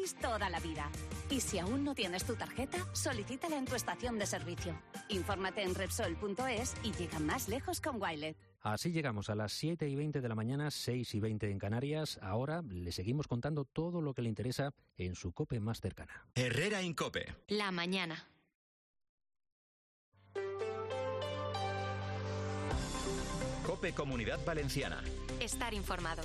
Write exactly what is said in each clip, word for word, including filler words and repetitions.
gratis toda la vida. Y si aún no tienes tu tarjeta, solicítala en tu estación de servicio. Infórmate en Repsol punto es y llega más lejos con Wilet. Así llegamos a las siete y veinte de la mañana, seis y veinte en Canarias. Ahora le seguimos contando todo lo que le interesa en su COPE más cercana. Herrera en COPE. La mañana. COPE Comunidad Valenciana. Estar informado.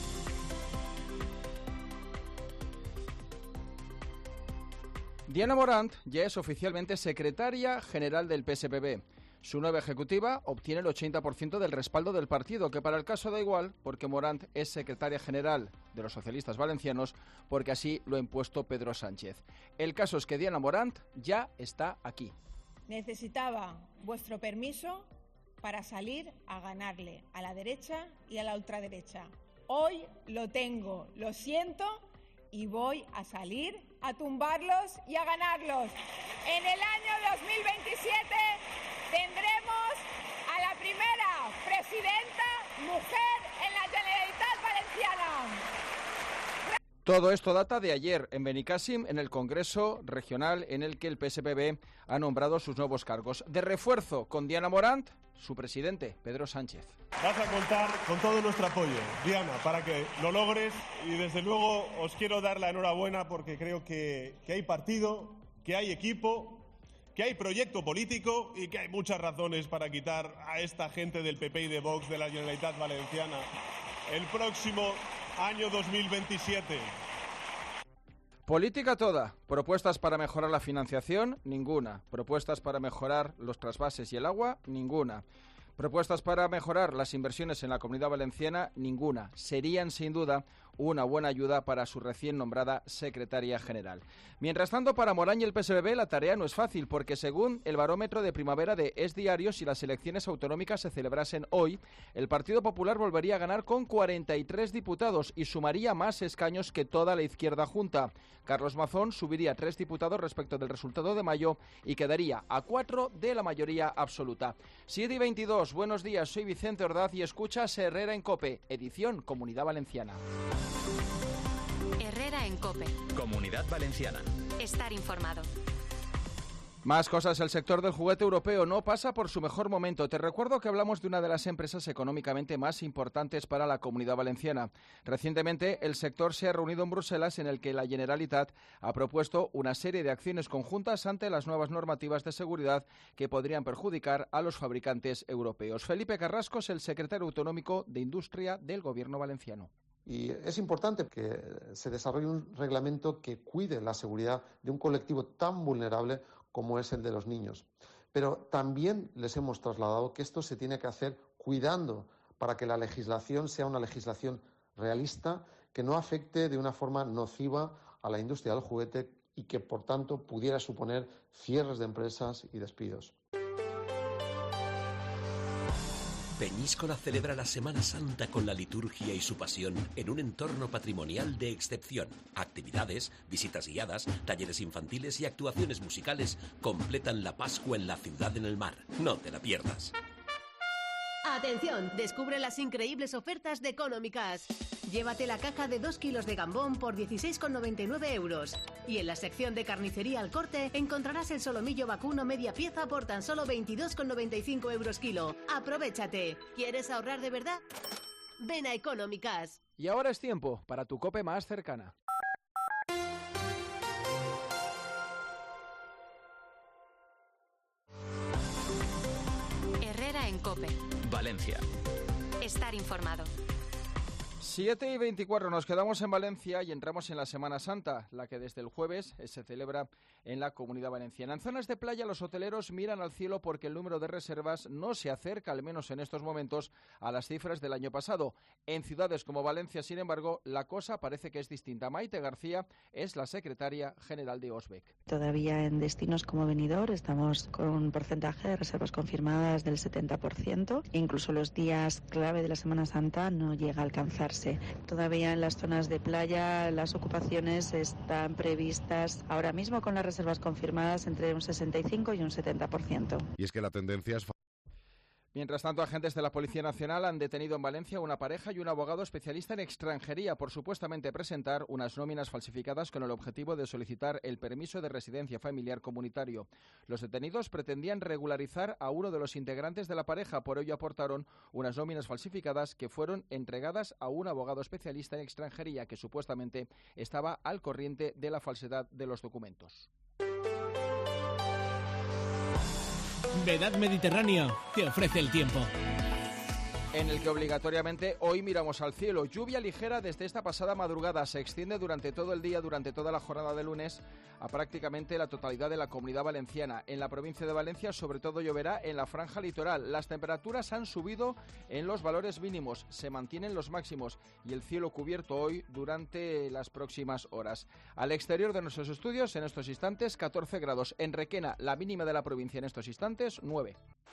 Diana Morant ya es oficialmente secretaria general del P S P B. Su nueva ejecutiva obtiene el ochenta por ciento del respaldo del partido, que para el caso da igual, porque Morant es secretaria general de los socialistas valencianos, porque así lo ha impuesto Pedro Sánchez. El caso es que Diana Morant ya está aquí. Necesitaba vuestro permiso para salir a ganarle a la derecha y a la ultraderecha. Hoy lo tengo, lo siento, y voy a salir a tumbarlos y a ganarlos. En el año dos mil veintisiete tendremos a la primera presidenta mujer en la Generalitat Valenciana. Todo esto data de ayer en Benicàssim, en el Congreso Regional en el que el P S P B ha nombrado sus nuevos cargos. De refuerzo con Diana Morant, su presidente, Pedro Sánchez. Vas a contar con todo nuestro apoyo, Diana, para que lo logres, y desde luego os quiero dar la enhorabuena porque creo que, que hay partido, que hay equipo, que hay proyecto político y que hay muchas razones para quitar a esta gente del P P y de Vox de la Generalitat Valenciana el próximo año dos mil veintisiete. Política toda. Propuestas para mejorar la financiación, ninguna. Propuestas para mejorar los trasvases y el agua, ninguna. Propuestas para mejorar las inversiones en la Comunidad Valenciana, ninguna. Serían, sin duda, una buena ayuda para su recién nombrada secretaria general. Mientras tanto, para Morant y el P S P B la tarea no es fácil, porque según el barómetro de primavera de Es Diario, si las elecciones autonómicas se celebrasen hoy, el Partido Popular volvería a ganar con cuarenta y tres diputados y sumaría más escaños que toda la izquierda junta. Carlos Mazón subiría tres diputados respecto del resultado de mayo y quedaría a cuatro de la mayoría absoluta. siete y veintidós, buenos días, soy Vicente Ordaz y escuchas Herrera en COPE, edición Comunidad Valenciana. Herrera en COPE. Comunidad Valenciana. Estar informado. Más cosas, el sector del juguete europeo no pasa por su mejor momento. Te recuerdo que hablamos de una de las empresas económicamente más importantes para la Comunidad Valenciana. Recientemente, el sector se ha reunido en Bruselas, en el que la Generalitat ha propuesto una serie de acciones conjuntas ante las nuevas normativas de seguridad que podrían perjudicar a los fabricantes europeos. Felipe Carrasco es el secretario autonómico de Industria del Gobierno valenciano. Y es importante que se desarrolle un reglamento que cuide la seguridad de un colectivo tan vulnerable como es el de los niños. Pero también les hemos trasladado que esto se tiene que hacer cuidando para que la legislación sea una legislación realista, que no afecte de una forma nociva a la industria del juguete y que, por tanto, pudiera suponer cierres de empresas y despidos. Peñíscola celebra la Semana Santa con la liturgia y su pasión en un entorno patrimonial de excepción. Actividades, visitas guiadas, talleres infantiles y actuaciones musicales completan la Pascua en la ciudad en el mar. No te la pierdas. ¡Atención! Descubre las increíbles ofertas de Económicas. Llévate la caja de dos kilos de gambón por dieciséis con noventa y nueve euros. Y en la sección de carnicería al corte encontrarás el solomillo vacuno media pieza por tan solo veintidós con noventa y cinco euros kilo. ¡Aprovéchate! ¿Quieres ahorrar de verdad? Ven a Económicas. Y ahora es tiempo para tu COPE más cercana. Herrera en COPE. Valencia. Estar informado. siete y veinticuatro, nos quedamos en Valencia y entramos en la Semana Santa, la que desde el jueves se celebra en la Comunidad Valenciana. En zonas de playa los hoteleros miran al cielo porque el número de reservas no se acerca, al menos en estos momentos, a las cifras del año pasado. En ciudades como Valencia, sin embargo, la cosa parece que es distinta. Maite García es la secretaria general de Osbec. Todavía en destinos como Benidorm estamos con un porcentaje de reservas confirmadas del setenta por ciento. Incluso los días clave de la Semana Santa no llega a alcanzarse. Todavía en las zonas de playa las ocupaciones están previstas ahora mismo con las reservas confirmadas entre un sesenta y cinco y un setenta por ciento. Y es que la tendencia es... Mientras tanto, agentes de la Policía Nacional han detenido en Valencia una pareja y un abogado especialista en extranjería por supuestamente presentar unas nóminas falsificadas con el objetivo de solicitar el permiso de residencia familiar comunitario. Los detenidos pretendían regularizar a uno de los integrantes de la pareja, por ello aportaron unas nóminas falsificadas que fueron entregadas a un abogado especialista en extranjería que supuestamente estaba al corriente de la falsedad de los documentos. Vedad Mediterráneo te ofrece el tiempo. En el que obligatoriamente hoy miramos al cielo. Lluvia ligera desde esta pasada madrugada. Se extiende durante todo el día, durante toda la jornada de lunes, a prácticamente la totalidad de la Comunidad Valenciana. En la provincia de Valencia, sobre todo, lloverá en la franja litoral. Las temperaturas han subido en los valores mínimos, se mantienen los máximos y el cielo cubierto hoy durante las próximas horas. Al exterior de nuestros estudios, en estos instantes, catorce grados. En Requena, la mínima de la provincia en estos instantes, nueve.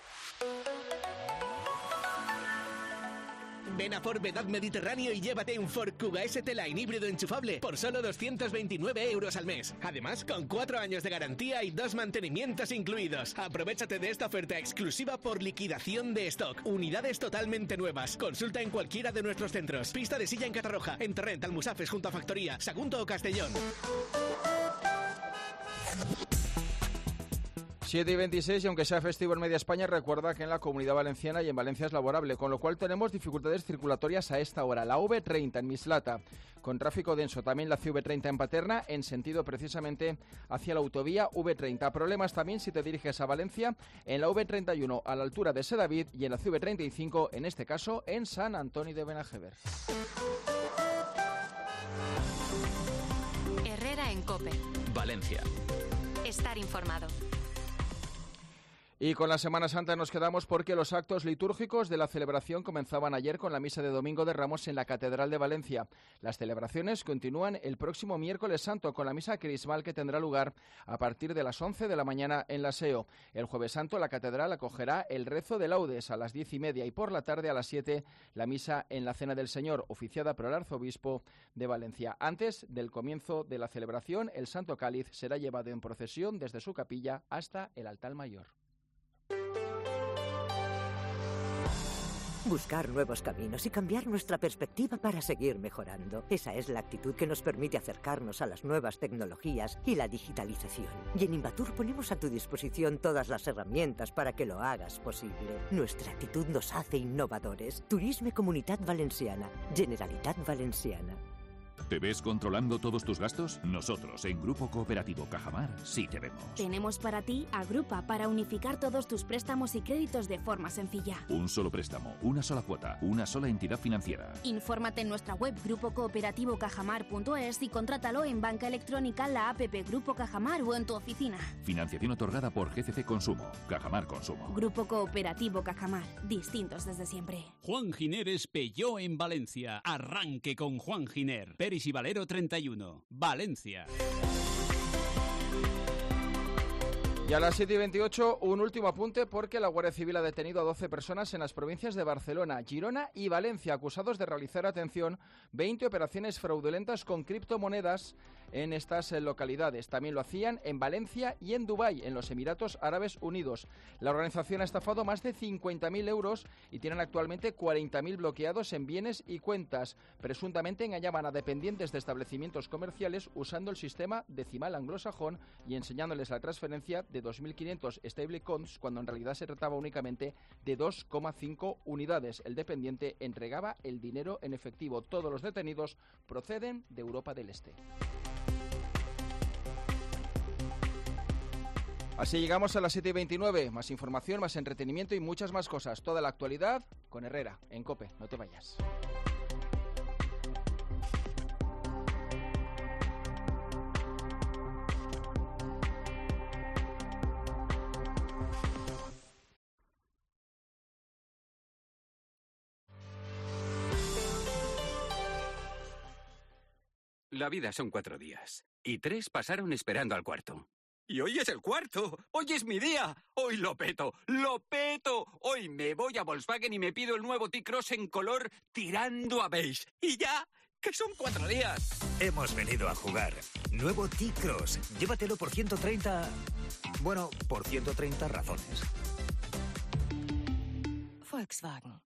Ven a Ford Vedad Mediterráneo y llévate un Ford Kuga S T-Line híbrido enchufable por solo doscientos veintinueve euros al mes. Además, con cuatro años de garantía y dos mantenimientos incluidos. Aprovéchate de esta oferta exclusiva por liquidación de stock. Unidades totalmente nuevas. Consulta en cualquiera de nuestros centros. Pista de silla en Catarroja, en Torrent, Almusafes junto a Factoría, Sagunto o Castellón. siete y veintiséis, y aunque sea festivo en media España, recuerda que en la Comunidad Valenciana y en Valencia es laborable, con lo cual tenemos dificultades circulatorias a esta hora. La V treinta en Mislata, con tráfico denso. También la C V treinta en Paterna, en sentido precisamente hacia la autovía V treinta. Problemas también si te diriges a Valencia, en la V treinta y uno a la altura de Sedavid y en la C V treinta y cinco, en este caso, en San Antoni de Benajever. Herrera en COPE. Valencia. Estar informado. Y con la Semana Santa nos quedamos porque los actos litúrgicos de la celebración comenzaban ayer con la misa de Domingo de Ramos en la Catedral de Valencia. Las celebraciones continúan el próximo miércoles santo con la misa crismal que tendrá lugar a partir de las once de la mañana en la S E O. El jueves santo la Catedral acogerá el rezo de laudes a las diez y media y por la tarde a las siete la misa en la Cena del Señor, oficiada por el arzobispo de Valencia. Antes del comienzo de la celebración, el Santo Cáliz será llevado en procesión desde su capilla hasta el altar mayor. Buscar nuevos caminos y cambiar nuestra perspectiva para seguir mejorando. Esa es la actitud que nos permite acercarnos a las nuevas tecnologías y la digitalización. Y en Invatur ponemos a tu disposición todas las herramientas para que lo hagas posible. Nuestra actitud nos hace innovadores. Turisme Comunitat Valenciana. Generalitat Valenciana. ¿Te ves controlando todos tus gastos? Nosotros, en Grupo Cooperativo Cajamar, sí te vemos. Tenemos para ti Agrupa para unificar todos tus préstamos y créditos de forma sencilla. Un solo préstamo, una sola cuota, una sola entidad financiera. Infórmate en nuestra web grupo cooperativo cajamar punto es y contrátalo en banca electrónica, la app Grupo Cajamar o en tu oficina. Financiación otorgada por G C C Consumo. Cajamar Consumo. Grupo Cooperativo Cajamar. Distintos desde siempre. Juan Giner es Peugeot en Valencia. Arranque con Juan Giner. Peris y Valero treinta y uno, Valencia. Y a las siete y veintiocho, un último apunte porque la Guardia Civil ha detenido a doce personas en las provincias de Barcelona, Girona y Valencia, acusados de realizar, atención, veinte operaciones fraudulentas con criptomonedas en estas localidades. También lo hacían en Valencia y en Dubái, en los Emiratos Árabes Unidos. La organización ha estafado más de cincuenta mil euros y tienen actualmente cuarenta mil bloqueados en bienes y cuentas. Presuntamente engañaban a dependientes de establecimientos comerciales usando el sistema decimal anglosajón y enseñándoles la transferencia de dos mil quinientos stablecoins cuando en realidad se trataba únicamente de dos coma cinco unidades. El dependiente entregaba el dinero en efectivo. Todos los detenidos proceden de Europa del Este. Así llegamos a las siete y veintinueve. Más información, más entretenimiento y muchas más cosas. Toda la actualidad con Herrera, en COPE. No te vayas. La vida son cuatro días, y tres pasaron esperando al cuarto. Y hoy es el cuarto, hoy es mi día, hoy lo peto, lo peto. Hoy me voy a Volkswagen y me pido el nuevo T-Cross en color tirando a beige. Y ya, que son cuatro días. Hemos venido a jugar. Nuevo T-Cross, llévatelo por ciento treinta... Bueno, por ciento treinta razones. Volkswagen.